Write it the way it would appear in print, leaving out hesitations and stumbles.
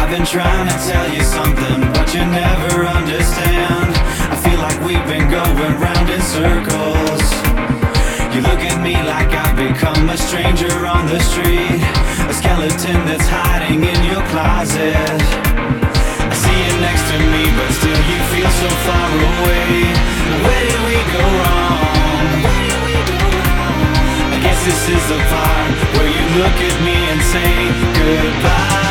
been trying to tell you something, but you never understand. I feel like we've been going round in circles. You look at me like I've become a stranger on the street, a skeleton that's hiding in your closet. I see you next to me, but still you feel so far away. Where did we go wrong? I guess this is the part where you look at me and say goodbye.